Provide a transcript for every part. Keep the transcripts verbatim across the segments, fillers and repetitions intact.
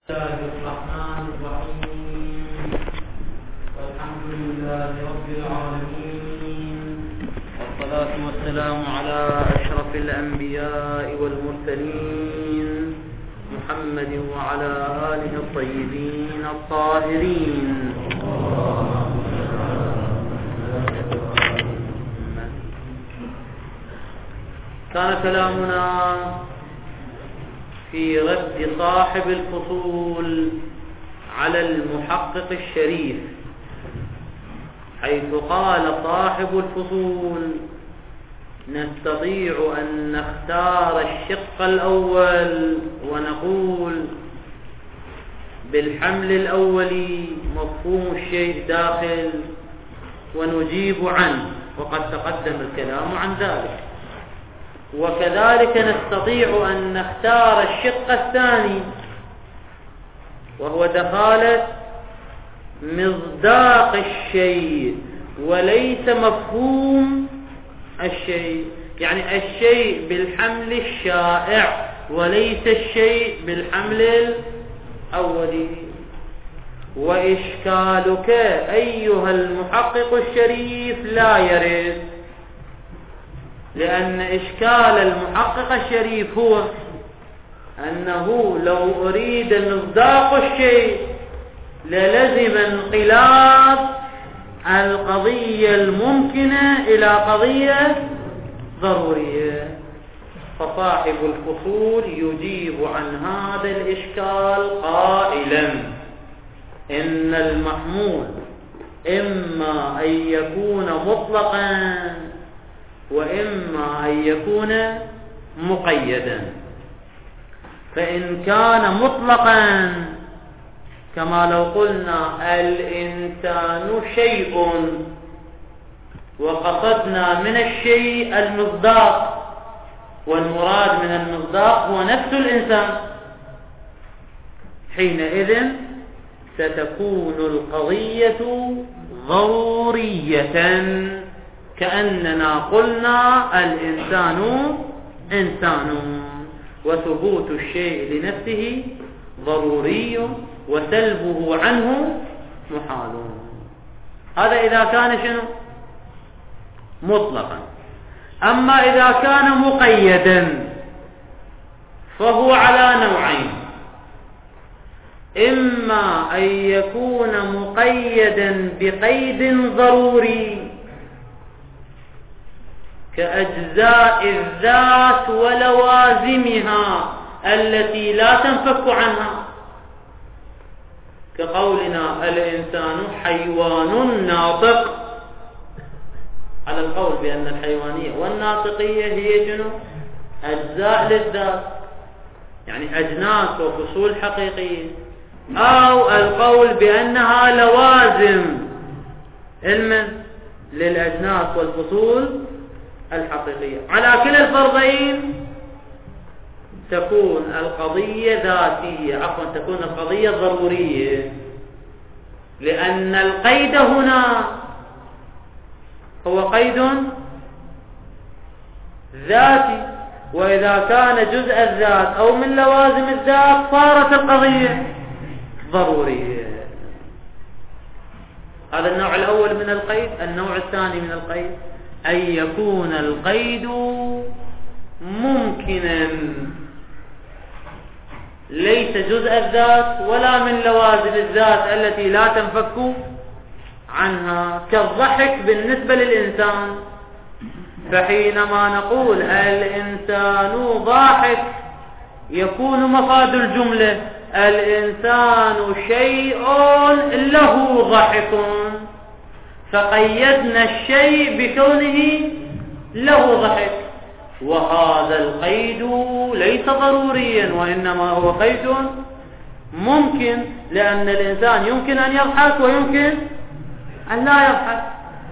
الله الرحمن الرحيم والحمد لله رب العالمين والصلاة والسلام على أشرف الأنبياء والمرسلين محمد وعلى آله الطيبين الطاهرين. كان كلامنا في رد صاحب الفصول على المحقق الشريف، حيث قال صاحب الفصول: نستطيع أن نختار الشق الأول ونقول بالحمل الأولي مفهوم الشيء داخل ونجيب عنه، وقد تقدم الكلام عن ذلك. وكذلك نستطيع أن نختار الشق الثاني، وهو دخالة مصداق الشيء وليس مفهوم الشيء، يعني الشيء بالحمل الشائع وليس الشيء بالحمل الأولي. وإشكالك أيها المحقق الشريف لا يرد، لأن إشكال المحقق الشريف هو أنه لو أريد مصداق الشيء للزم انقلاب القضية الممكنة إلى قضية ضرورية. فصاحب الفصول يجيب عن هذا الإشكال قائلا: إن المحمول إما أن يكون مطلقا وإما أن يكون مقيدا. فإن كان مطلقا كما لو قلنا الإنسان شيء وقصدنا من الشيء المصداق، والمراد من المصداق هو نفس الإنسان، حينئذ ستكون القضية ضرورية، كأننا قلنا الإنسان إنسان، وثبوت الشيء لنفسه ضروري وسلبه عنه محال. هذا إذا كان شنو؟ مطلقا. أما إذا كان مقيدا فهو على نوعين: إما أن يكون مقيدا بقيد ضروري كأجزاء الذات ولوازمها التي لا تنفك عنها، كقولنا الإنسان حيوان ناطق، على القول بأن الحيوانية والناطقية هي جنو أجزاء للذات، يعني أجناس وفصول حقيقية، أو القول بأنها لوازم علما للأجناس والفصول الحقيقية. على كلا الفرضين تكون القضية ذاتية، عفوا تكون القضية ضرورية، لأن القيد هنا هو قيد ذاتي، وإذا كان جزء الذات أو من لوازم الذات صارت القضية ضرورية. هذا النوع الأول من القيد. النوع الثاني من القيد أن يكون القيد ممكنا، ليس جزء الذات ولا من لوازم الذات التي لا تنفك عنها، كالضحك بالنسبة للإنسان. فحينما نقول الإنسان ضاحك يكون مفاد الجملة الإنسان شيء له ضحك، فقيدنا الشيء بكونه له ضحك، وهذا القيد ليس ضروريا، وإنما هو قيد ممكن، لأن الإنسان يمكن أن يضحك ويمكن أن لا يضحك.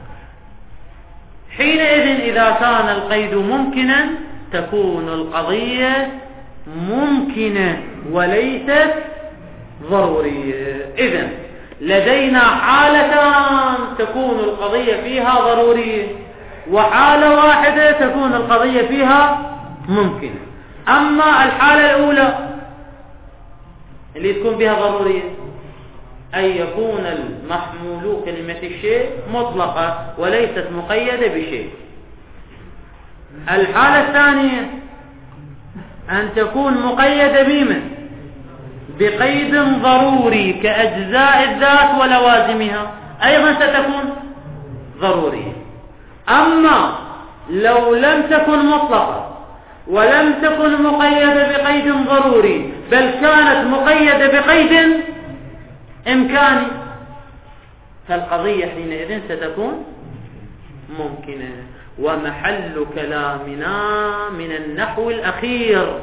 حينئذ إذا كان القيد ممكنا تكون القضية ممكنة وليست ضرورية. إذن لدينا حالتان تكون القضية فيها ضرورية، وحالة واحدة تكون القضية فيها ممكنة. أما الحالة الأولى اللي تكون بها ضرورية، أن يكون المحمول كلمة الشيء مطلقة وليست مقيدة بشيء. الحالة الثانية أن تكون مقيدة بمن؟ بقيد ضروري كأجزاء الذات ولوازمها، أيضا ستكون ضرورية. أما لو لم تكن مطلقة ولم تكن مقيدة بقيد ضروري بل كانت مقيدة بقيد إمكاني، فالقضية حينئذ ستكون ممكنة. ومحل كلامنا من النحو الأخير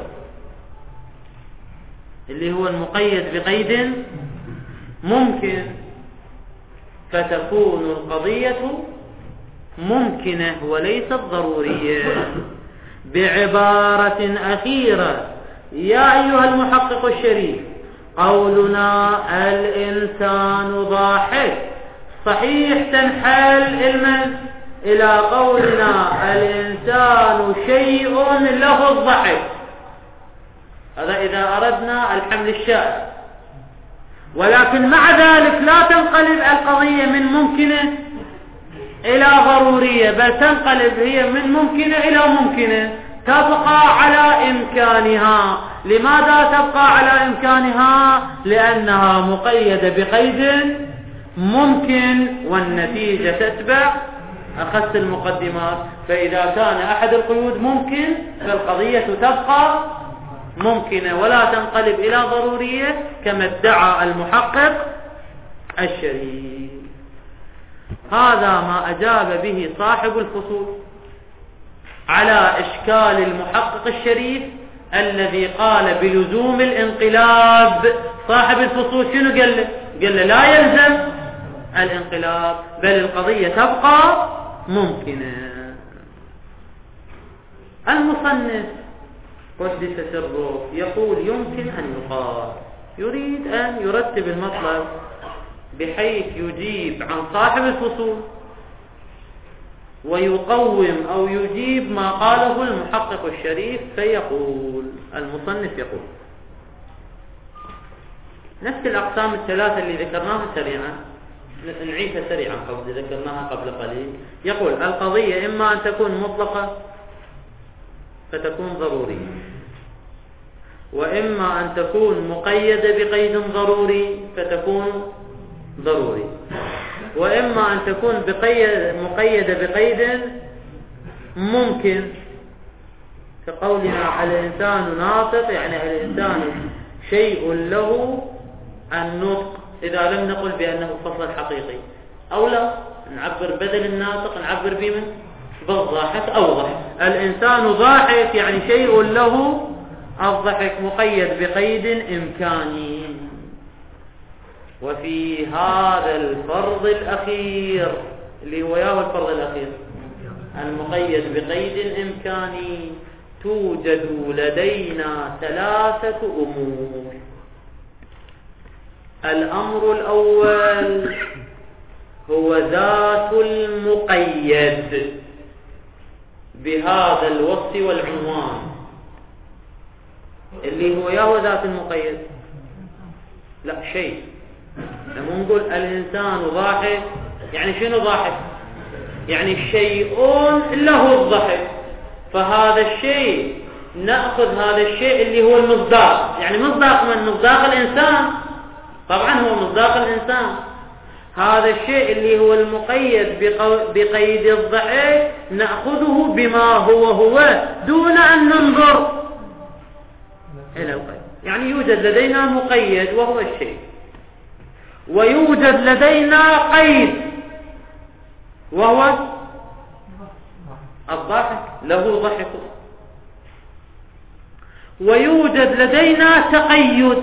اللي هو المقيد بقيد ممكن، فتكون القضية ممكنة وليست ضرورية. بعبارة أخيرة يا أيها المحقق الشريف، قولنا الإنسان ضاحك صحيح تنحل المن إلى قولنا الإنسان شيء له الضحك، هذا إذا أردنا الحمل الشائع. ولكن مع ذلك لا تنقلب القضية من ممكنة إلى ضرورية، بل تنقلب هي من ممكنة إلى ممكنة، تبقى على إمكانها. لماذا تبقى على إمكانها؟ لأنها مقيدة بقيد ممكن، والنتيجة تتبع أخذت المقدمات. فإذا كان أحد القيود ممكن فالقضية تبقى ممكنة ولا تنقلب إلى ضرورية كما ادعى المحقق الشريف. هذا ما أجاب به صاحب الفصول على إشكال المحقق الشريف الذي قال بلزوم الانقلاب. صاحب الفصول شنو قال له؟ قال له لا يلزم الانقلاب بل القضية تبقى ممكنة. المصنف قدس سره يقول يمكن أن يقال، يريد أن يرتب المطلب بحيث يجيب عن صاحب الفصول ويقوم أو يجيب ما قاله المحقق الشريف. فيقول المصنف يقول نفس الأقسام الثلاثة اللي ذكرناها سريعا نعيدها سريعا قبل ذكرناها قبل قليل. يقول القضية إما أن تكون مطلقة فتكون ضرورية، وإما أن تكون مقيدة بقيد ضروري فتكون ضروري، وإما أن تكون بقيد مقيدة بقيد ممكن كقولنا الإنسان ناطق، يعني الإنسان شيء له النطق إذا لم نقل بأنه فصل حقيقي، أو لا نعبر بدل الناطق نعبر بمن بالضاحك أوضح. الإنسان ضاحك يعني شيء له الضحك مقيد بقيد إمكاني. وفي هذا الفرض الأخير اللي هو ياه الفرض الأخير المقيد بقيد إمكاني توجد لدينا ثلاثة أمور. الأمر الأول هو ذات المقيد بهذا الوصف والعنوان اللي هو ياه ذات المقيد. لا شيء لما نقول الإنسان ضاحك يعني شنو ضاحك؟ يعني شيء له الضحك، فهذا الشيء نأخذ هذا الشيء اللي هو المصداق، يعني مصداق من مصداق الإنسان، طبعا هو مصداق الإنسان. هذا الشيء اللي هو المقيد بقيد الضحك نأخذه بما هو هو دون أن ننظر إلى القيد. يعني يوجد لدينا مقيد وهو الشيء، ويوجد لدينا قيد وهو الضحك له ضحك، ويوجد لدينا تقيد،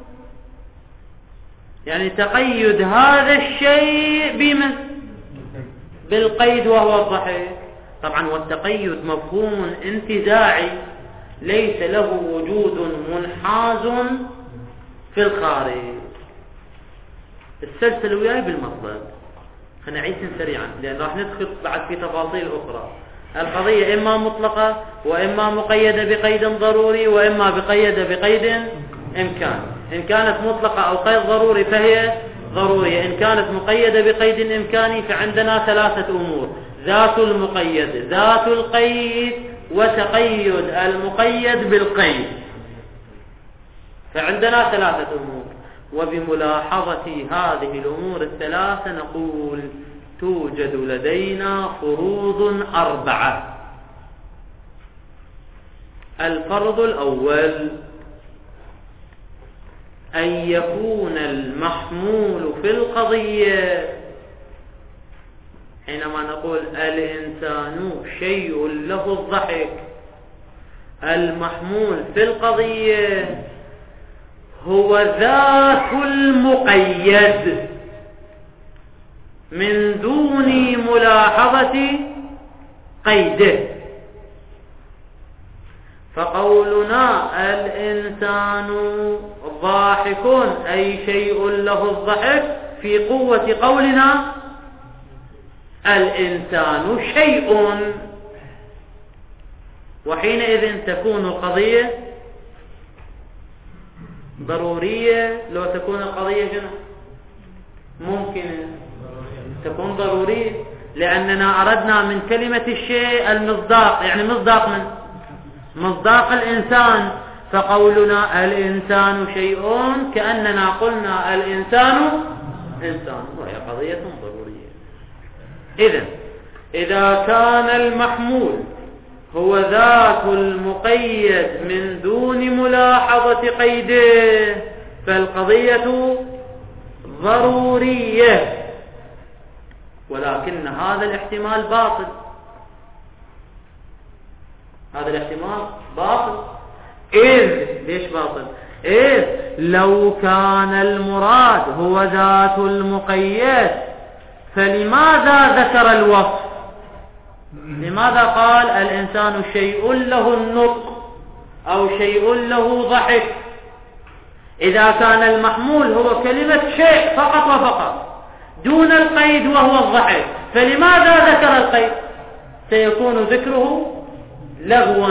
يعني تقيد هذا الشيء بما بالقيد وهو الضحك. طبعا والتقيد مفهوم انتزاعي ليس له وجود منحاز في الخارج. السلسلة وياي بالمطلب خلينا نعيد سريعا لأن راح ندخل بعد في تفاصيل أخرى. القضية إما مطلقة وإما مقيدة بقيد ضروري وإما بقيدة بقيد إمكاني. إن كانت مطلقة أو قيد ضروري فهي ضرورية، إن كانت مقيدة بقيد إمكاني فعندنا ثلاثة أمور: ذات المقيد، ذات القيد، وتقيد المقيد بالقيد. فعندنا ثلاثة أمور، وبملاحظة هذه الأمور الثلاثة نقول توجد لدينا فروض أربعة. الفرض الأول أن يكون المحمول في القضية، حينما نقول الإنسان شيء له الضحك، المحمول في القضية هو ذات المقيد من دون ملاحظة قيده. فقولنا الإنسان ضاحك أي شيء له الضحك في قوة قولنا الإنسان شيء، وحينئذ تكون القضية ضرورية. لو تكون القضية جنة ممكن تكون ضرورية، لأننا أردنا من كلمة الشيء المصداق، يعني مصداق من مصداق الإنسان. فقولنا الإنسان شيء كأننا قلنا الإنسان إنسان، وهي قضية ضرورية. إذن إذا كان المحمول هو ذات المقيد من دون ملاحظة قيده فالقضية ضرورية، ولكن هذا الاحتمال باطل. هذا الاحتمال باطل. إذ ليش باطل؟ إذ لو كان المراد هو ذات المقيد فلماذا ذكر الوصف؟ لماذا قال الإنسان شيء له النطق أو شيء له ضحك؟ إذا كان المحمول هو كلمة شيء فقط وفقط دون القيد وهو الضحك، فلماذا ذكر القيد؟ سيكون ذكره لغوا.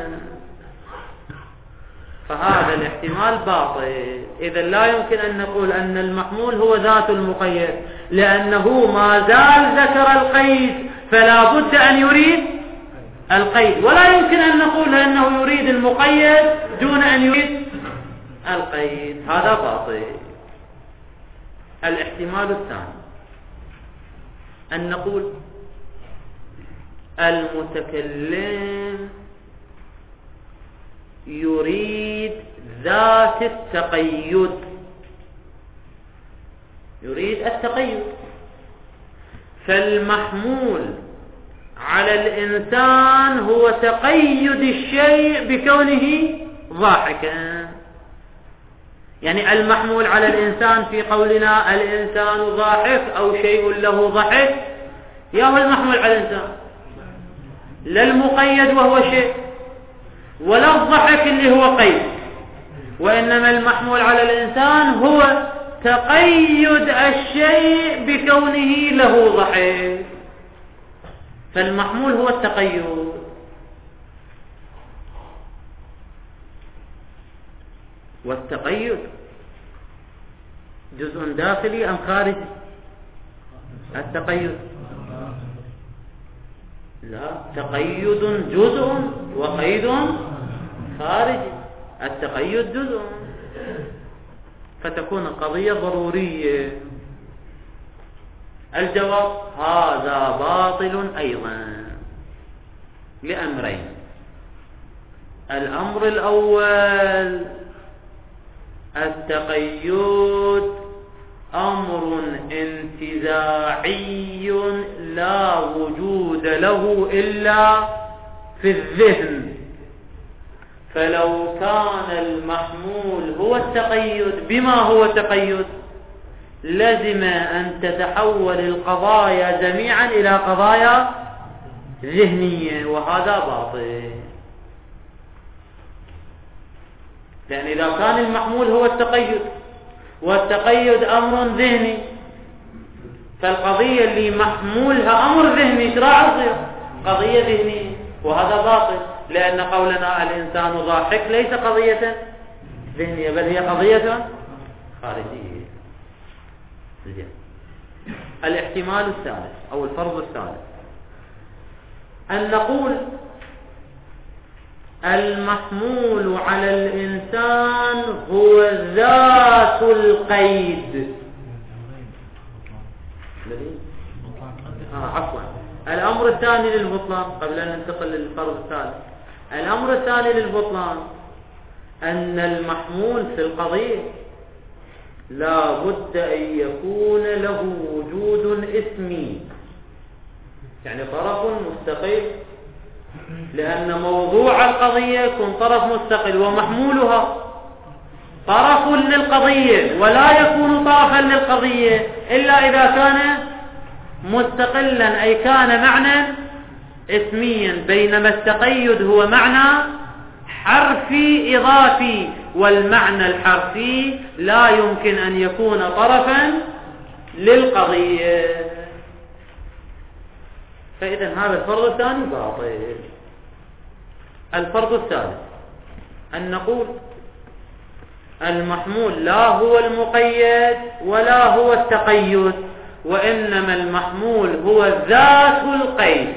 فهذا الاحتمال باطل. إذا لا يمكن أن نقول أن المحمول هو ذات المقيد، لأنه ما زال ذكر القيد فلا بد أن يريد القيد، ولا يمكن أن نقول أنه يريد المقيد دون أن يريد القيد. هذا باطل. الاحتمال الثاني أن نقول المتكلم يريد ذات التقيد، يريد التقيد، فالمحمول على الإنسان هو تقيد الشيء بكونه ضاحكا. يعني المحمول على الإنسان في قولنا الإنسان ضاحك أو شيء له ضحك، يا هو المحمول على الإنسان، لا المقيد وهو شيء ولا الضحك اللي هو قيد، وإنما المحمول على الإنسان هو تقيد الشيء بكونه له ضحك. فالمحمول هو التقيد. والتقيد جزء داخلي أم خارجي؟ التقيد لا، تقيد جزء وقيد خارجي. التقيد جزء، فتكون القضية ضرورية. الجواب هذا باطل أيضا لأمرين. الأمر الأول التقيد أمر انتزاعي لا وجود له إلا في الذهن، فلو كان المحمول هو التقيد بما هو تقيد لازم أن تتحول القضايا جميعا إلى قضايا ذهنية، وهذا باطل. لأن إذا كان المحمول هو التقيد والتقيد أمر ذهني، فالقضية اللي محمولها أمر ذهني شراع تصير قضية ذهنية، وهذا باطل. لأن قولنا الإنسان ضاحك ليس قضية ذهنية، بل هي قضية خارجية. زين. الاحتمال الثالث أو الفرض الثالث أن نقول المحمول على الإنسان هو ذات القيد. آه عفوا الأمر الثاني للبطلان قبل أن ننتقل للفرض الثالث. الأمر الثاني للبطلان أن المحمول في القضية لا بد أن يكون له وجود اسمي، يعني طرف مستقل، لأن موضوع القضية يكون طرف مستقل ومحمولها طرف للقضية، ولا يكون طرفا للقضية إلا إذا كان مستقلا، أي كان معنى اسميا، بينما التقيد هو معنى حرفي إضافي، والمعنى الحرفي لا يمكن أن يكون طرفا للقضية. فإذا هذا الفرض الثاني باطل. الفرض الثالث أن نقول المحمول لا هو المقيد ولا هو التقيد، وإنما المحمول هو ذات القيد.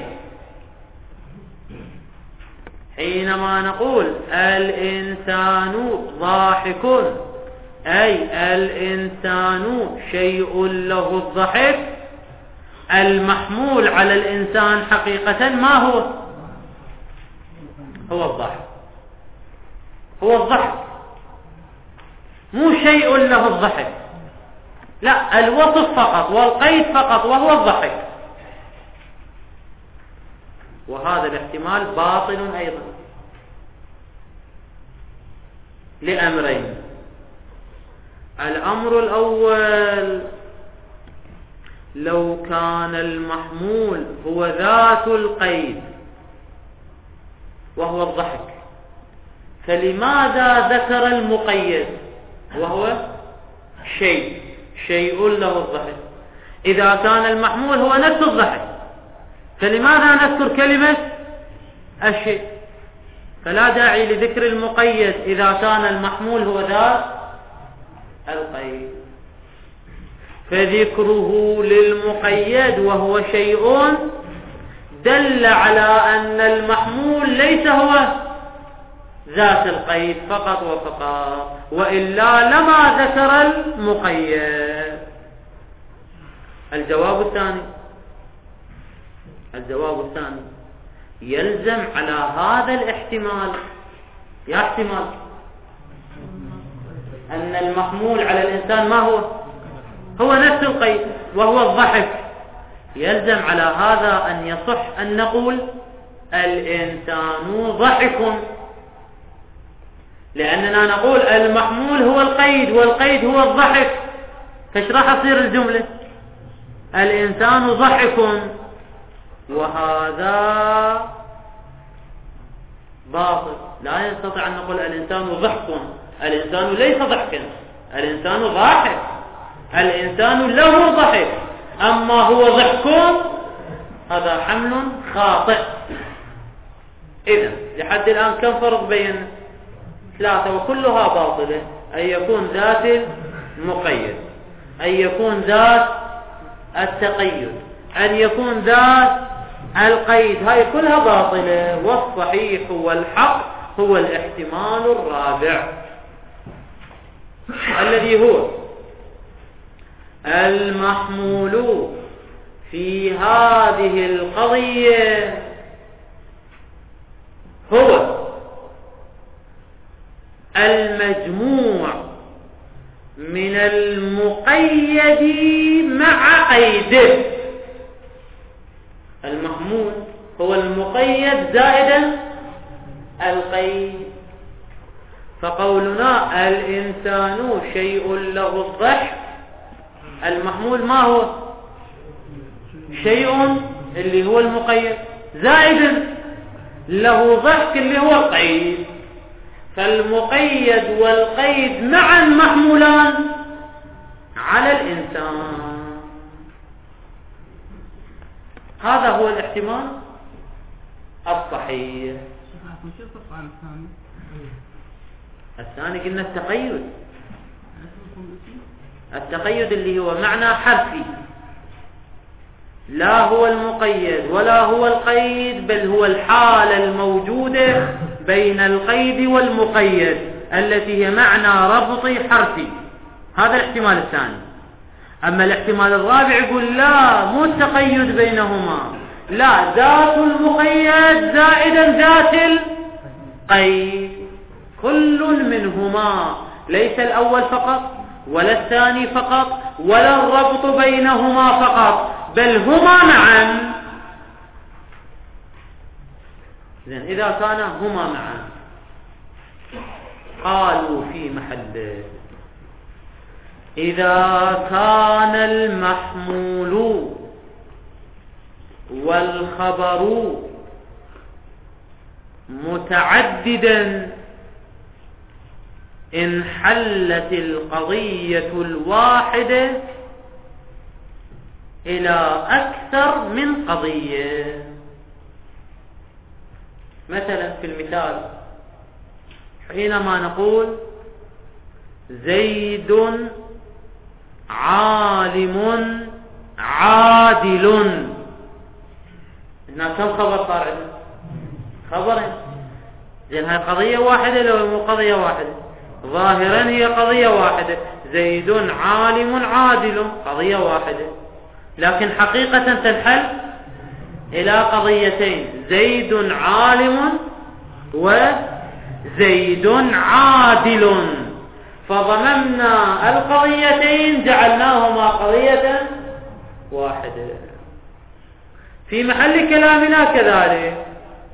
حينما نقول الإنسان ضاحك، أي الإنسان شيء له الضحك، المحمول على الإنسان حقيقة ما هو؟ هو الضحك. هو الضحك، مو شيء له الضحك، لا، الوصف فقط والقيد فقط وهو الضحك. وهذا الاحتمال باطل أيضا لأمرين. الأمر الأول لو كان المحمول هو ذات القيد وهو الضحك، فلماذا ذكر المقيد وهو شيء شيء له الضحك؟ إذا كان المحمول هو نفس الضحك فلماذا نذكر كلمة الشيء؟ فلا داعي لذكر المقيد إذا كان المحمول هو ذات القيد. فذكره للمقيد وهو شيء دل على أن المحمول ليس هو ذات القيد فقط وفقط، وإلا لما ذكر المقيد. الجواب الثاني الجواب الثاني يلزم على هذا الاحتمال، يا احتمال أن المحمول على الإنسان ما هو؟ هو نفس القيد وهو الضحك. يلزم على هذا أن يصح أن نقول الإنسان ضحك، لأننا نقول المحمول هو القيد والقيد هو الضحك، فايش راح تصير الجملة؟ الإنسان ضحك، وهذا باطل. لا يستطيع أن نقول الإنسان ضحك، الإنسان ليس ضحكا، الإنسان ضاحك، الإنسان له ضحك، أما هو ضحك هذا حمل خاطئ. إذن لحد الآن كم فرق بين ثلاثة وكلها باطلة؟ أن يكون ذات المقيد، أن يكون ذات التقيد، أن يكون ذات القيد، هاي كلها باطلة. والصحيح والحق هو الاحتمال الرابع الذي هو المحمول في هذه القضية هو المجموع من المقيد مع قيده. المحمول هو المقيد زائدا القيد. فقولنا الإنسان شيء له الضحك، المحمول ما هو؟ شيء اللي هو المقيد زائدا له ضحك اللي هو القيد. فالمقيد والقيد معا محمولان على الإنسان. هذا هو الثاني قلنا التقيد، التقيد اللي هو معنى حرفي، لا هو المقيد ولا هو القيد، بل هو الحالة الموجودة بين القيد والمقيد التي هي معنى ربطي حرفي. هذا الاحتمال الثاني. أما الاحتمال الرابع يقول لا، مو التقيد بينهما، لا، ذات المقيد زائدا ذات القيد، كل منهما، ليس الأول فقط ولا الثاني فقط ولا الربط بينهما فقط، بل هما معا. إذن إذا كان هما معا قالوا في محله إذا كان المحمول والخبر متعددا انحلت القضية الواحدة إلى أكثر من قضية. مثلا في المثال حينما نقول زيد عالم عادل، هنا كم خبر صار عندنا؟ خبرين. زين هاي قضية واحدة لو مو قضية واحدة؟ ظاهرا هي قضية واحدة، زيد عالم عادل قضية واحدة، لكن حقيقة تنحل إلى قضيتين، زيد عالم وزيد عادل، فضممنا القضيتين جعلناهما قضية واحدة. في محل كلامنا كذلك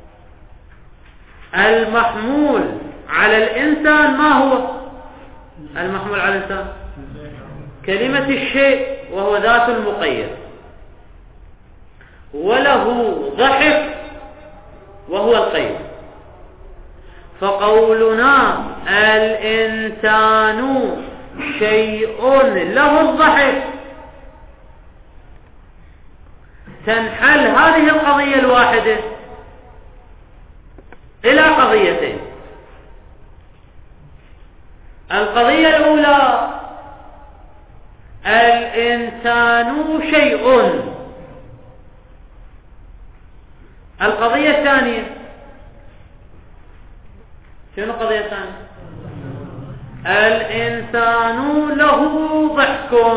المحمول على الإنسان ما هو المحمول على الإنسان؟ كلمة الشيء وهو ذات المقيد، وله ضحك وهو القيد. فقولنا الإنسان شيء له الضحك تنحل هذه القضية الواحدة إلى قضيتين. القضية الأولى الإنسان شيء، القضية الثانية شنو القضية الثانية؟ الإنسان له ضحك.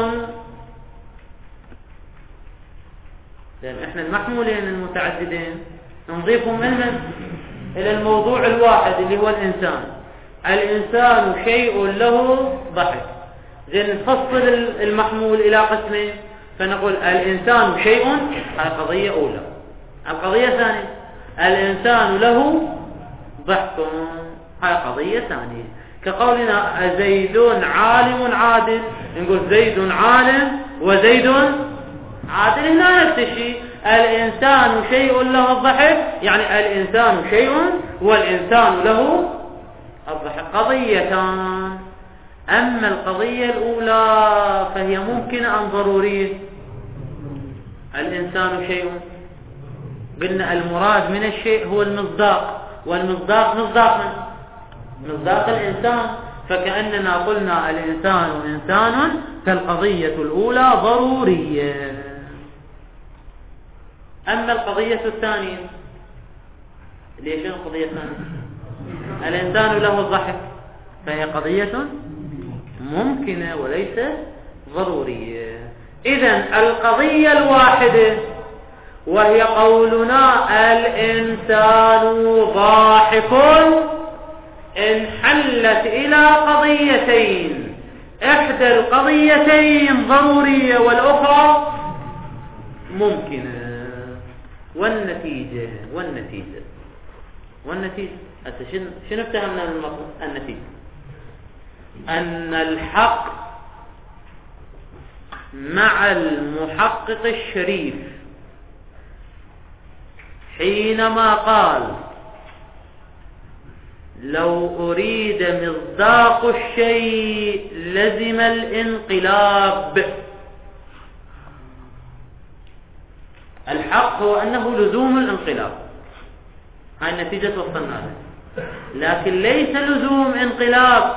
لأن احنا المحمولين المتعددين نضيفهم منهم إلى الموضوع الواحد اللي هو الإنسان. الإنسان شيء له ضحك، زين نفصل المحمول إلى قسمين فنقول الإنسان شيء، هذه قضية أولى. القضية الثانية الإنسان له ضحك، هذه قضية ثانية. كقولنا زيد عالم عادل، نقول زيد عالم وزيد عادل، هنا نفس الشيء، الإنسان شيء له الضحك، يعني الإنسان شيء والإنسان له الضحك، قضيتان. أما القضية الأولى فهي ممكنة أم ضرورية؟ الإنسان شيء، قلنا المراد من الشيء هو المصداق، والمصداق مصداق من مصداق الإنسان، فكأننا قلنا الإنسان إنسان، فالقضية الأولى ضرورية. أما القضية الثانية ليش القضية الثانية؟ الإنسان له الضحك، فهي قضية ممكنة وليس ضرورية. إذن القضية الواحدة وهي قولنا الإنسان ضاحك انحلت إلى قضيتين، إحدى القضيتين ضرورية والأخرى ممكنة. والنتيجة والنتيجة والنتيجة شنو افتهمنا من النتيجة؟ أن الحق مع المحقق الشريف حينما قال لو أريد مصداق الشيء لزم الانقلاب، الحق هو أنه لزوم الانقلاب. هاي النتيجة وصلنا لها. لكن ليس لزوم انقلاب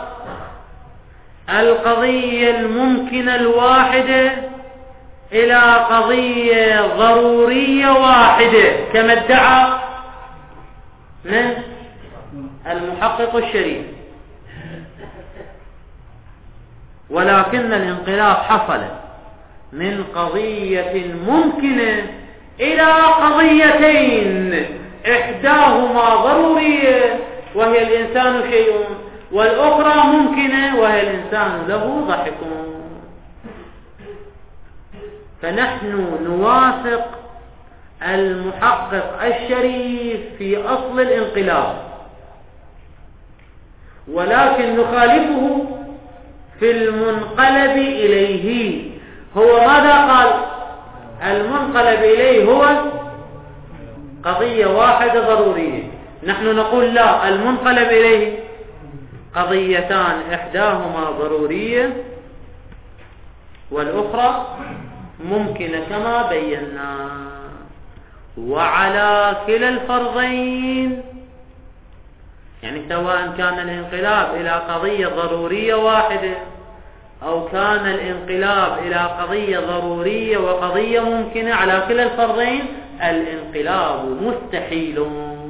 القضية الممكنة الواحدة إلى قضية ضرورية واحدة كما ادعى من المحقق الشريف، ولكن الانقلاب حصل من قضية ممكنة إلى قضيتين إحداهما ضرورية وهي الإنسان شيء، والأخرى ممكنة وهي الإنسان له ضحك. فنحن نوافق المحقق الشريف في أصل الانقلاب، ولكن نخالفه في المنقلب إليه. هو ماذا قال؟ المنقلب إليه هو قضية واحدة ضرورية. نحن نقول لا، المنقلب إليه قضيتان إحداهما ضرورية والأخرى ممكنة كما بينا. وعلى كلا الفرضين، يعني سواء كان الانقلاب إلى قضية ضرورية واحدة أو كان الانقلاب إلى قضية ضرورية وقضية ممكنة، على كلا الفرضين الانقلاب مستحيل.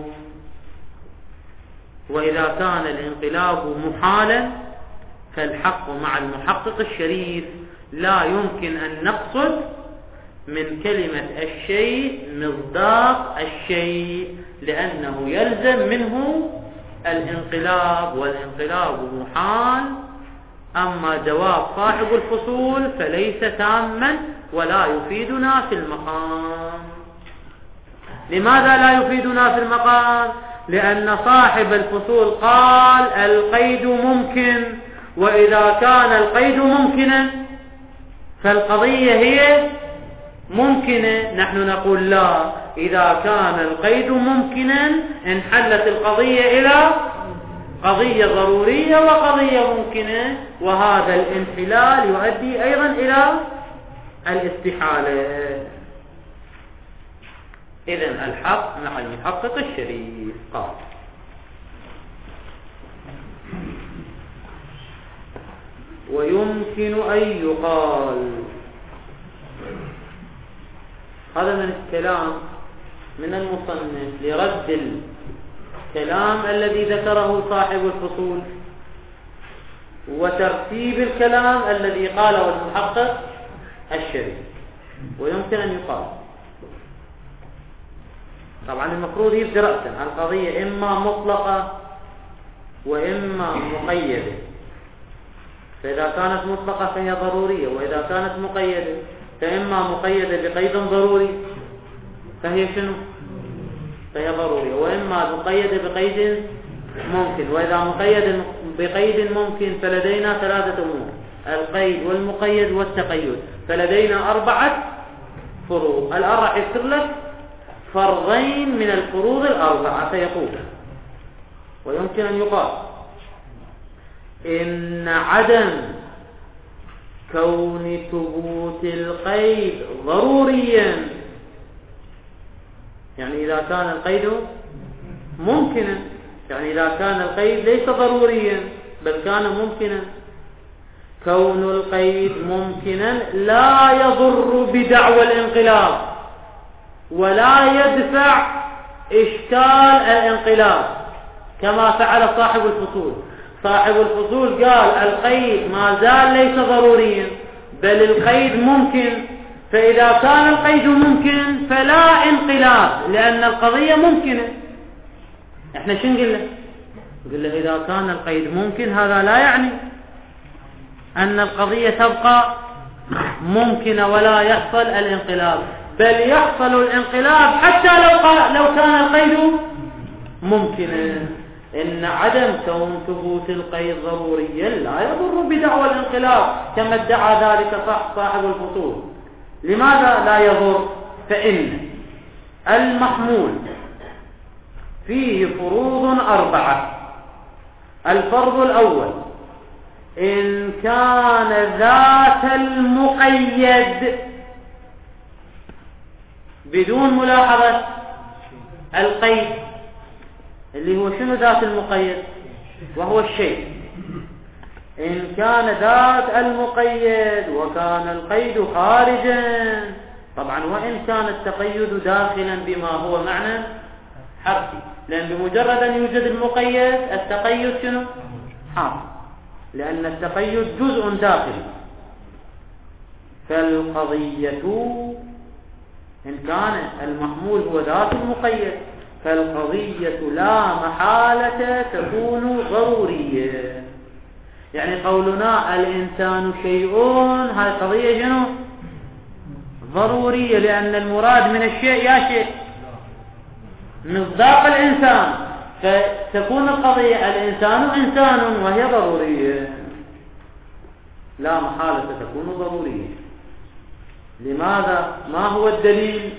وإذا كان الانقلاب محالا فالحق مع المحقق الشريف لا يمكن أن نقصد من كلمة الشيء مصداق الشيء، لأنه يلزم منه الانقلاب، والانقلاب محال. أما جواب صاحب الفصول فليس تاما ولا يفيدنا في المقام. لماذا لا يفيدنا في المقام؟ لأن صاحب الفصول قال القيد ممكن، وإذا كان القيد ممكنا فالقضية هي ممكنة. نحن نقول لا، إذا كان القيد ممكنا انحلت القضية إلى قضية ضرورية وقضية ممكنة، وهذا الانحلال يؤدي أيضا إلى الاستحالة. إذن الحق مع المحقق الشريف. قال ويمكن أن يقال، هذا من الكلام من المصنف لرد الكلام الذي ذكره صاحب الفصول وترتيب الكلام الذي قاله المحقق الشريف. ويمكن أن يقال، طبعا المفروض يبدأ رأسا القضية إما مطلقة وإما مقيدة. فإذا كانت مطلقة فهي ضرورية، وإذا كانت مقيدة فإما مقيدة بقيد ضروري فهي شنو؟ فهي ضرورية، وإما مقيدة بقيد ممكن. وإذا مقيدة بقيد ممكن فلدينا ثلاثة أمور: القيد والمقيد والتقيد. فلدينا أربعة فروض. الآن راح يذكر لك فرضين من الفروض الأربعة فيقول ويمكن أن يقال إن عدم كون ثبوت القيد ضروريا، يعني إذا كان القيد ممكنا، يعني إذا كان القيد ليس ضروريا بل كان ممكنا، كون القيد ممكنا لا يضر بدعوى الانقلاب ولا يدفع إشكال الانقلاب كما فعل صاحب الفصول. صاحب الفصول قال القيد ما زال ليس ضروريا بل القيد ممكن، فإذا كان القيد ممكن فلا انقلاب لأن القضية ممكنة. احنا شو نقول له؟ نقول له إذا كان القيد ممكن هذا لا يعني أن القضية تبقى ممكنة ولا يحصل الانقلاب، بل يحصل الانقلاب حتى لو لو كان القيد ممكنا. إن عدم كون ثبوت القيد ضروريا لا يضر بدعوى الانقلاب كما ادعى ذلك صاحب الفصول. لماذا لا يضر؟ فإن المحمول فيه فروض أربعة. الفرض الأول إن كان ذات المقيد بدون ملاحظة القيد، اللي هو شنو ذات المقيد؟ وهو الشيء. إن كان ذات المقيد وكان القيد خارجا، طبعا وإن كان التقيد داخلا بما هو معنى حرفي، لأن بمجرد أن يوجد المقيد التقيد شنو؟ حاصل، لأن التقيد جزء داخلي. فالقضية إن كان المحمول هو ذات المقيد فالقضية لا محالة تكون ضرورية. يعني قولنا الإنسان شيء، هذه قضية شنو؟ ضرورية، لأن المراد من الشيء يا شيء مصداق الإنسان، فتكون القضية الإنسان إنسان وهي ضرورية، لا محالة تكون ضرورية. لماذا؟ ما هو الدليل؟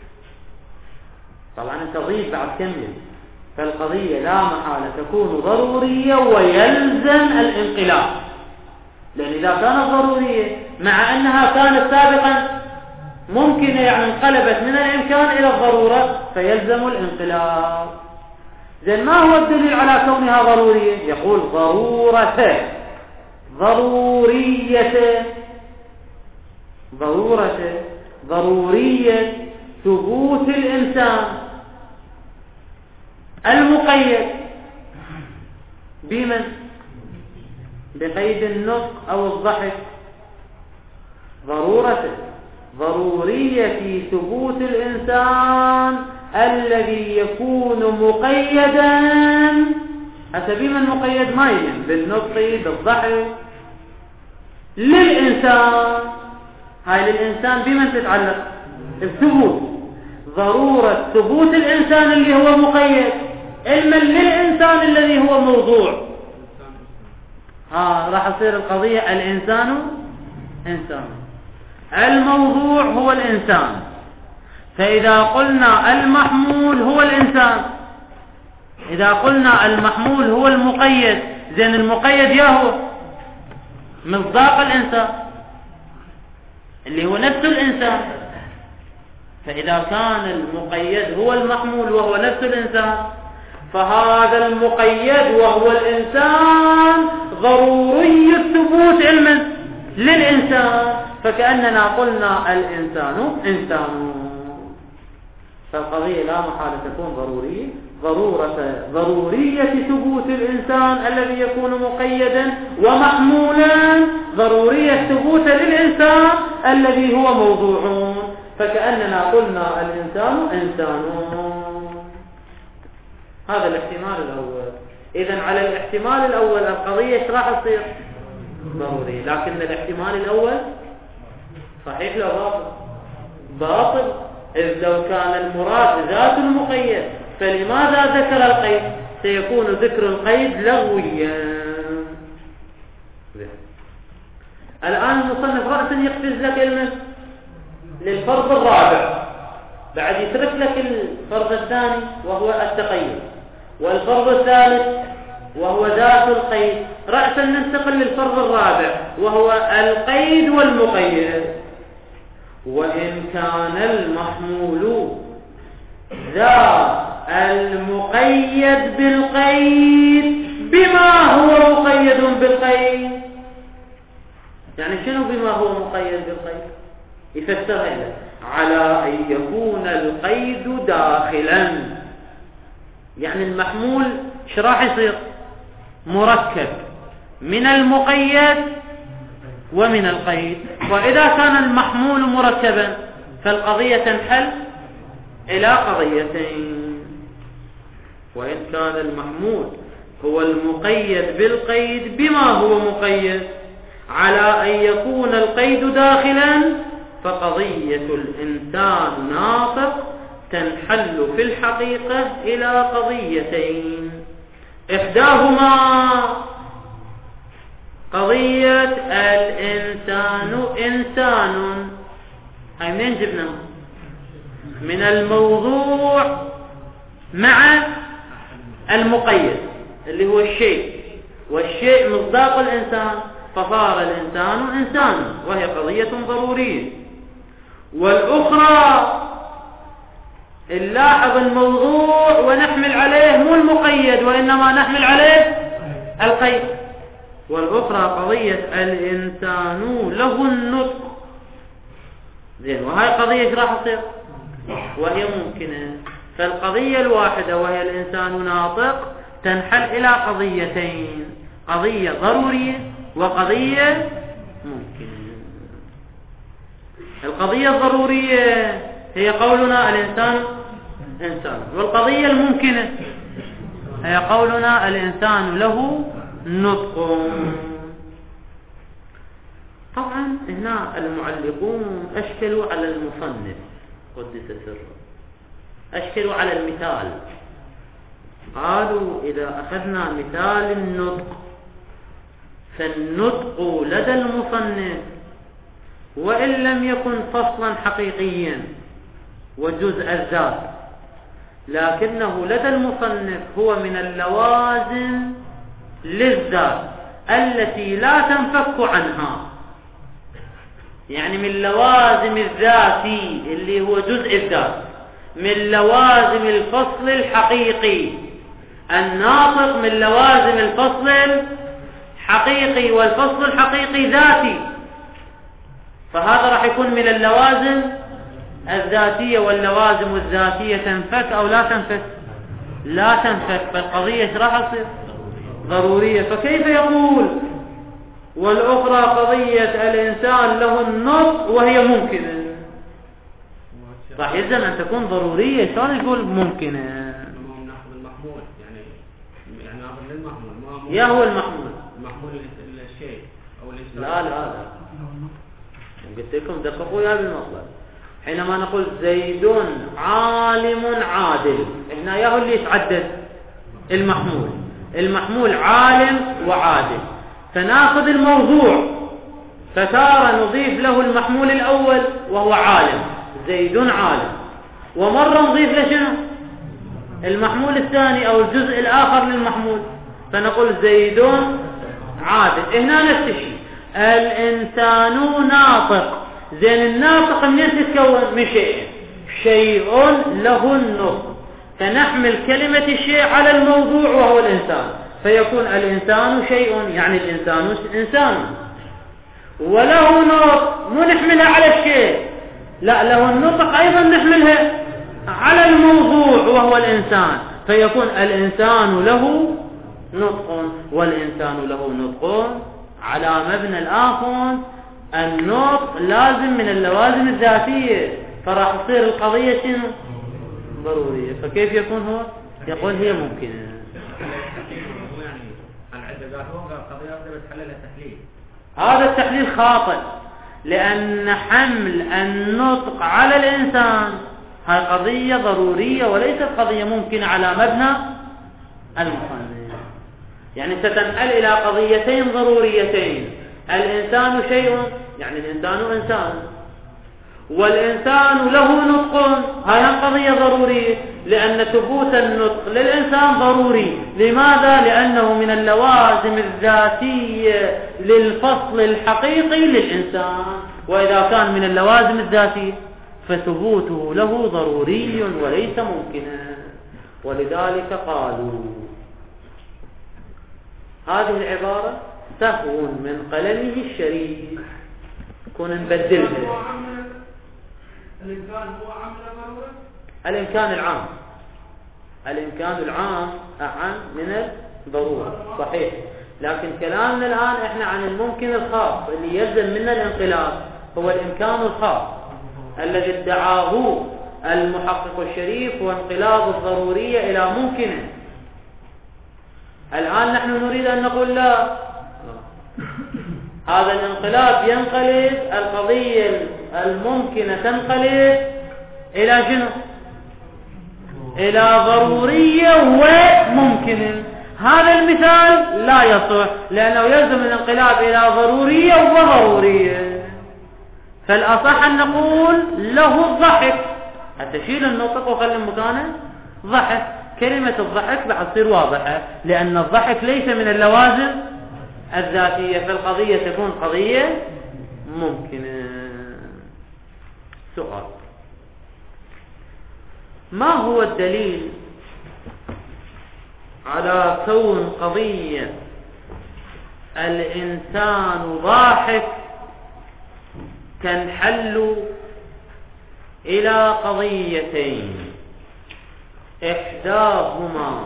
طبعا انت ضيف بعد كمل. فالقضية لا محالة تكون ضرورية ويلزم الانقلاب، لأن إذا كانت ضرورية مع أنها كانت سابقا ممكنة، يعني انقلبت من الإمكان إلى الضرورة، فيلزم الانقلاب. زين، ما هو الدليل على كونها ضرورية؟ يقول ضرورة ضرورية ضرورة ضرورية ثبوت الإنسان المقيد بمن؟ بقيد النطق أو الضحك. ضرورة ضرورية ثبوت الإنسان الذي يكون مقيدا، حتى بمن مقيد؟ ما يمن بالنطق بالضحك للإنسان. هاي للإنسان بمن تتعلق؟ الثبوت. ضرورة ثبوت الإنسان اللي هو مقيد، علما للإنسان الذي هو موضوع. ها راح تصير القضية الإنسان إنسان، الموضوع هو الإنسان. فإذا قلنا المحمول هو الإنسان، إذا قلنا المحمول هو المقيد، زين المقيد ياهو مصداق الإنسان اللي هو نفس الإنسان. فإذا كان المقيد هو المحمول وهو نفس الإنسان، فهذا المقيد وهو الإنسان ضروري الثبوت علما للإنسان، فكأننا قلنا الإنسان إنسان. فالقضية لا محالة تكون ضرورية، ضرورة ضرورية ثبوت الإنسان الذي يكون مقيدا ومحمولا، ضرورية ثبوت للإنسان الذي هو موضوع، فكأننا قلنا الإنسان إنسان. هذا الاحتمال الأول. إذن على الاحتمال الأول القضية ايش راح تصير؟ ضروري. لكن الاحتمال الأول صحيح لا باطل؟ باطل. إذ لو كان المراد ذات المقيد فلماذا ذكر القيد؟ سيكون ذكر القيد لغويا. الآن المصنف رأسا يقفز لك المس للفرض الرابع، بعد يترك لك الفرض الثاني وهو التقيد، والفرض الثالث وهو ذات القيد. رأسا ننتقل للفرض الرابع وهو القيد والمقيد. وإن كان المحمول ذا المقيد بالقيد بما هو مقيد بالقيد. يعني شنو بما هو مقيد بالقيد؟ يفسرها لك على أن يكون القيد داخلا. يعني المحمول ايش راح يصير؟ مركب من المقيد ومن القيد. وإذا كان المحمول مركبا فالقضية تنحل إلى قضيتين. وإن كان المحمول هو المقيد بالقيد بما هو مقيد على أن يكون القيد داخلا، فقضية الإنسان ناطق تنحل في الحقيقة إلى قضيتين. إحداهما قضية الإنسان إنسان، هاي منين جبناه؟ من الموضوع مع المقيد اللي هو الشيء، والشيء مصداق الإنسان، فصار الإنسان إنسان وهي قضية ضرورية. والأخرى نلاحظ الموضوع ونحمل عليه مو المقيد وإنما نحمل عليه القيد. والأخرى قضية الإنسان له النطق. زين، وهي قضية ايش راح تصير؟ وهي ممكنة. فالقضية الواحدة وهي الإنسان ناطق تنحل إلى قضيتين، قضية ضرورية وقضية ممكنة. القضية الضرورية هي قولنا الإنسان إنسان، والقضية الممكنة هي قولنا الإنسان له نطق. طبعا هنا المعلقون أشكلوا على المصنف قدس سره، أشكلوا على المثال. قالوا إذا أخذنا مثال النطق فالنطق لدى المصنف وإن لم يكن فصلا حقيقيا وجزء الذات، لكنه لدى المصنف هو من اللوازم للذات التي لا تنفك عنها. يعني من لوازم الذاتي اللي هو جزء الذات، من لوازم الفصل الحقيقي. الناطق من لوازم الفصل الحقيقي، والفصل الحقيقي ذاتي، فهذا راح يكون من اللوازم الذاتية. واللوازم الذاتية تنفك أو لا تنفك؟ لا تنفك. فالقضية ايش راح تصير؟ ضرورية. فكيف يقول والأخرى قضية الإنسان له النطق وهي ممكنة؟ راح يلزم أن تكون ضرورية. شلون يقول ممكنة؟ ناخذ المحمول، يعني يعني ناخذ للمحمول. يا هو المحمول المحمول الشيء أو الإنسان. لا لا لا، قلت لكم دققوا يا بالمطلب. حينما نقول زيد عالم عادل، هنا يا هو اللي يتعدد المحمول. المحمول عالم وعادل، فناخذ الموضوع فتارة نضيف له المحمول الأول وهو عالم، زيد عالم، ومرة نضيف له شنو؟ المحمول الثاني أو الجزء الآخر للمحمول، فنقول زيد عادل. هنا نفس الشيء، الإنسان ناطق. زين، الناطق منين تتكون؟ من شيء شيء له النطق، فنحمل كلمة الشيء على الموضوع وهو الإنسان، فيكون الإنسان شيء، يعني الإنسان إنسان. وله نطق مو نحملها على الشيء، لا، له النطق أيضا نحملها على الموضوع وهو الإنسان، فيكون الإنسان له نطق والإنسان له نطق على مبنى الآخر. النطق لازم من اللوازم الذاتية، فراح تصير القضية شنو؟ ضرورية. فكيف يكون هو؟ يقول هي ممكنة. هذا التحليل خاطئ، لأن حمل النطق على الإنسان هاي قضية ضرورية وليست قضية ممكنة على مبنى المصنف. يعني ستنقل إلى قضيتين ضروريتين، الإنسان شيء، يعني الإنسان إنسان، والإنسان له نطق، هاي قضية ضرورية، لأن ثبوت النطق للإنسان ضروري. لماذا؟ لأنه من اللوازم الذاتية للفصل الحقيقي للإنسان، وإذا كان من اللوازم الذاتية فثبوته له ضروري وليس ممكنا. ولذلك قالوا هذه العبارة سهو من قلمه الشريف، كون نبدلها. الإمكان هو عام ضرورة؟ الإمكان العام، الإمكان العام أعم من الضرورة، صحيح. لكن كلامنا الآن إحنا عن الممكن الخاص اللي يلزم منا الانقلاب، هو الإمكان الخاص الذي ادعاه المحقق الشريف وانقلاب الضرورية إلى ممكنة. الآن نحن نريد أن نقول لا، هذا الانقلاب ينقلب، القضية الممكنة تنقلب إلى شنو؟ إلى ضرورية وممكنة. هذا المثال لا يصح، لأنه يلزم الانقلاب إلى ضرورية وضرورية. فالأصح أن نقول له الضحك، هتشيل النطق وخلي مكانه ضحك. كلمة الضحك بعد تصير واضحة، لأن الضحك ليس من اللوازم الذاتية، فالقضية تكون قضية ممكنة. سؤال: ما هو الدليل على كون قضية الإنسان ضاحك تنحل إلى قضيتين إحداهما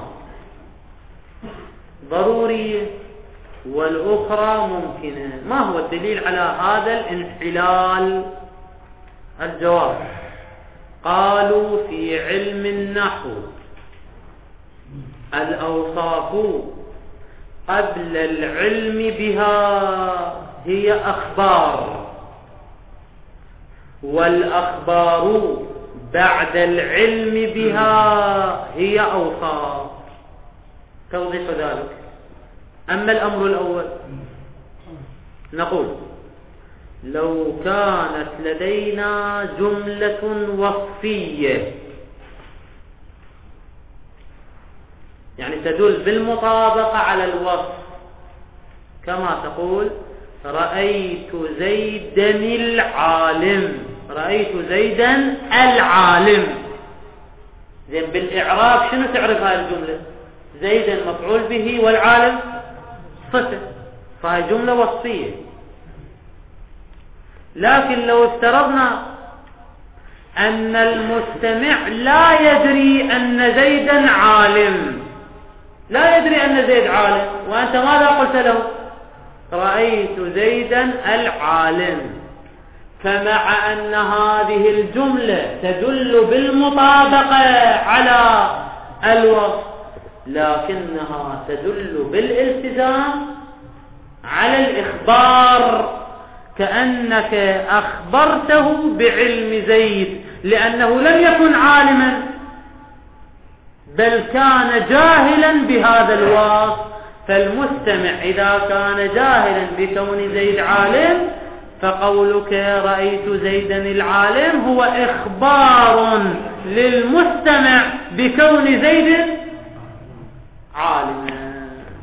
ضرورية والأخرى ممكنة؟ ما هو الدليل على هذا الانحلال؟ الجواب: قالوا في علم النحو الأوصاف قبل العلم بها هي أخبار، والأخبار بعد العلم بها هي أوصاف. توضيح ذلك: أما الأمر الأول نقول لو كانت لدينا جملة وصفية يعني تدل بالمطابقة على الوصف، كما تقول رأيت زيدا العالم، رأيت زيدا العالم. زين، بالإعراب شنو تعرف هذه الجملة؟ زيدا مفعول به والعالم صفة، فهي جملة وصفية. لكن لو افترضنا أن المستمع لا يدري أن زيدا عالم، لا يدري أن زيد عالم، وأنت ماذا قلت له؟ رأيت زيدا العالم، فمع أن هذه الجملة تدل بالمطابقة على الوصف، لكنها تدل بالالتزام على الإخبار، كأنك أخبرته بعلم زيد، لأنه لم يكن عالما بل كان جاهلا بهذا الوصف. فالمستمع إذا كان جاهلا بكون زيد عالم، فقولك رأيت زيدا العالم هو إخبار للمستمع بكون زيد عالما.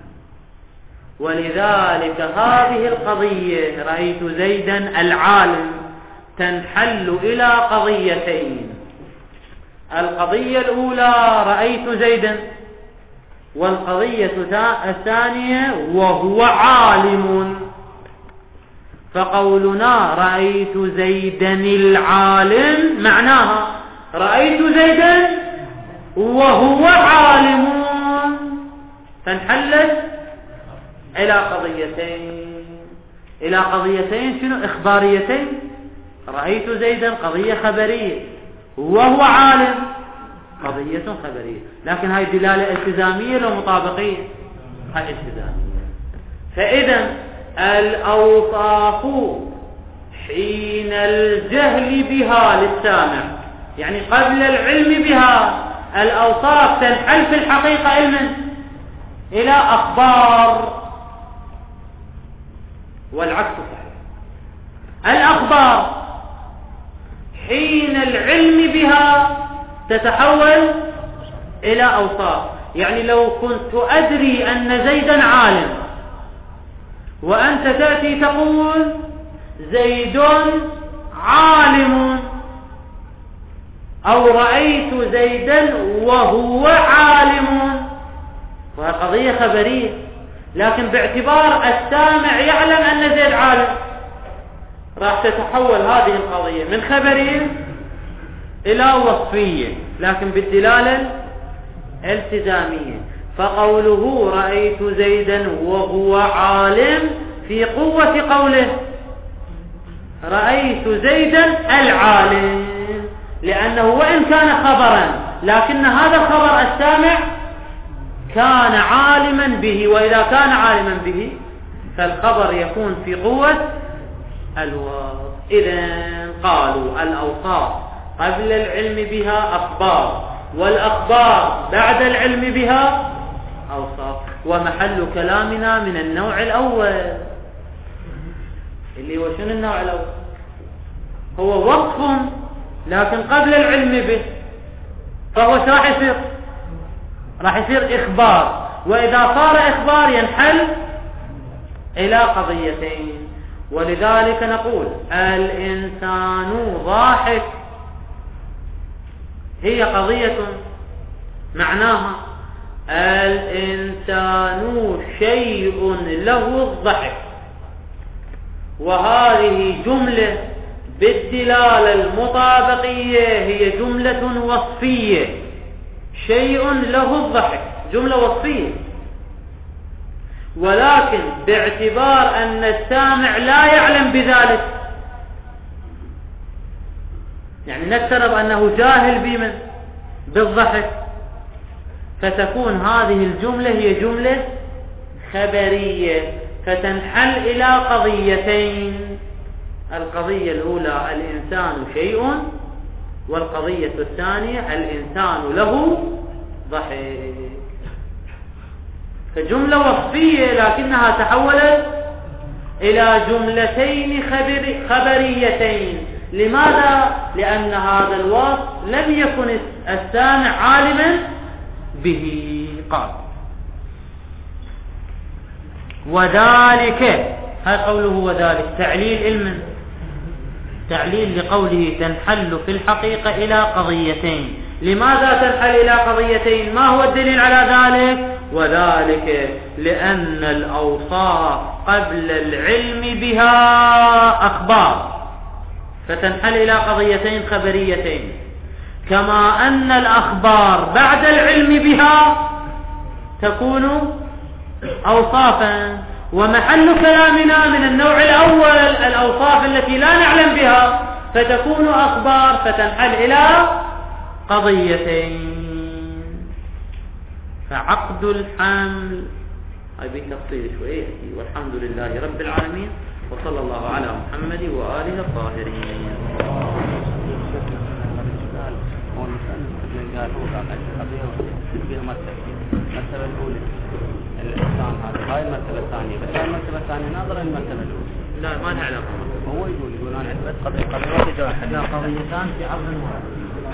ولذلك هذه القضية رأيت زيدا العالم تنحل إلى قضيتين: القضية الأولى رأيت زيدا، والقضية الثانية وهو عالم. فقولنا رأيت زيدا العالم معناها رأيت زيدا وهو عالم، فانحلت إلى قضيتين. إلى قضيتين شنو؟ إخباريتين. رأيت زيدا قضية خبرية، وهو عالم قضية خبرية، لكن هاي دلالة التزامية لو مطابقية؟ هاي التزامية. فإذا الأوصاف حين الجهل بها للسامع، يعني قبل العلم بها، الأوصاف تنحل في الحقيقة علما إلى أخبار، والعكس صحيح. الأخبار حين العلم بها تتحول إلى أوصاف. يعني لو كنت أدري أن زيدا عالم، وأنت تأتي تقول زيد عالم، أو رأيت زيدا وهو عالم، وهي قضية خبرية، لكن باعتبار السامع يعلم أن زيد عالم، راح تتحول هذه القضية من خبرية إلى وصفية، لكن بالدلالة التزامية. فقوله رأيت زيدا وهو عالم في قوة قوله رأيت زيدا العالم، لأنه وإن كان خبرا، لكن هذا الخبر السامع كان عالما به، وإذا كان عالما به فالخبر يكون في قوة الوصف. إذن قالوا الأوصاف قبل العلم بها أخبار، والأخبار بعد العلم بها أوصاف. ومحل كلامنا من النوع الأول، اللي هو شنو النوع الأول؟ هو وصف لكن قبل العلم به، فهو راح يصير راح يصير إخبار، وإذا صار إخبار ينحل إلى قضيتين. ولذلك نقول الإنسان ضاحك هي قضية معناها الإنسان شيء له الضحك، وهذه جملة بالدلالة المطابقية هي جملة وصفية. شيء له الضحك جملة وصفية، ولكن باعتبار أن السامع لا يعلم بذلك، يعني نفترض أنه جاهل بمن بالضحك، فتكون هذه الجملة هي جملة خبرية، فتنحل إلى قضيتين. القضية الأولى الإنسان شيء، والقضية الثانية الإنسان له ضحك. فجملة وصفية لكنها تحولت إلى جملتين خبر خبريتين. لماذا؟ لأن هذا الوصف لم يكن السامع عالما به. قال وذلك، هذا قوله وذلك تعليل علم، تعليل لقوله تنحل في الحقيقة إلى قضيتين. لماذا تنحل إلى قضيتين؟ ما هو الدليل على ذلك؟ وذلك لأن الأوصاف قبل العلم بها أخبار، فتنحل إلى قضيتين خبريتين، كما أن الأخبار بعد العلم بها تكون أوصافا. ومحل كلامنا من النوع الأول الأوصاف التي لا نعلم بها، فتكون أخبار، فتنحل إلى قضيتين. فعقد الحمل هاي بالتفصيل شوية. والحمد لله رب العالمين، وصلى الله على محمد وآله الطاهرين. المرتبة الأولى الإنسان هذا، هاي المرتبة الثانية، بس هاي المرتبة الثانية ناظرة المرتبة الأولى. لا ما لها علاقة. هو يقول يقول أنا عندي قضية قضية قضيتان في عرض واحد.